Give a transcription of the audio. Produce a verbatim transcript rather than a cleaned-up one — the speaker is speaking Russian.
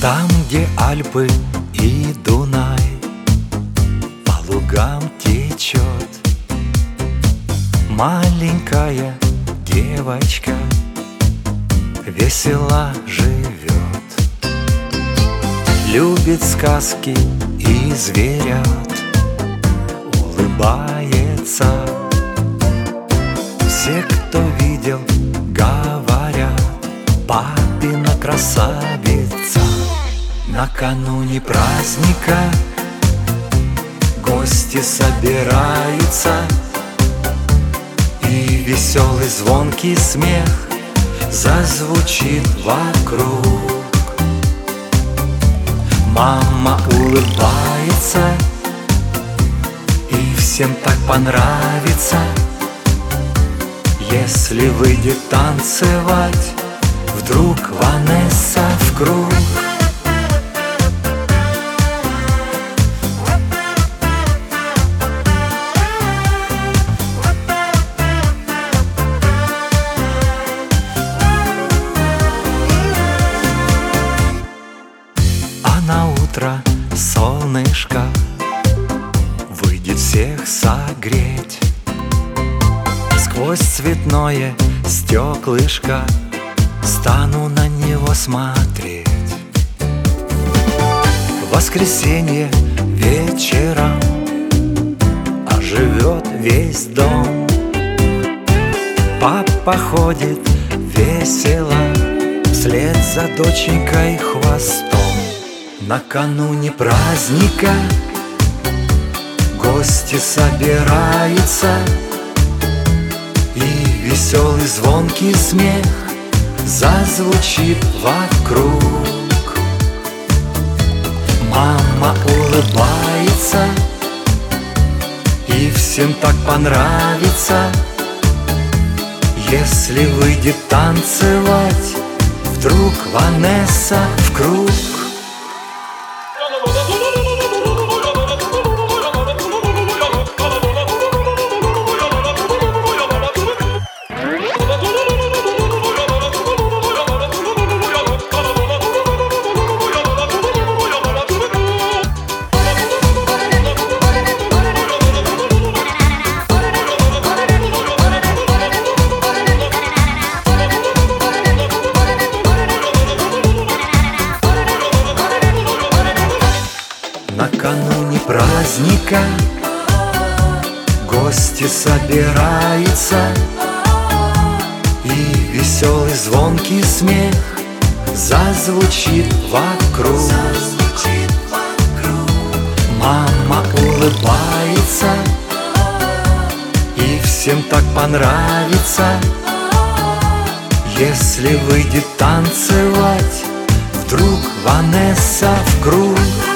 Там, где Альпы и Дунай по лугам течет, маленькая девочка весело живет. Любит сказки и зверят, улыбается. Все, кто видел, говорят: папина красавица. Накануне праздника гости собираются, и веселый звонкий смех зазвучит вокруг. Мама улыбается, и всем так понравится, если выйдет танцевать вдруг Ванесса в круг. А на утро солнышко выйдет всех согреть. Сквозь цветное стеклышко стану на него смотреть. В воскресенье вечером оживет весь дом. Папа ходит весело вслед за доченькой хвостом. Накануне праздника гости собираются, и веселый звонкий смех зазвучит вокруг. Мама улыбается, и всем так понравится, если выйдет танцевать вдруг Ванесса в круг. Накануне праздника гости собираются, и веселый звонкий смех зазвучит вокруг. Мама улыбается, и всем так понравится, если выйдет танцевать вдруг Ванесса в круг.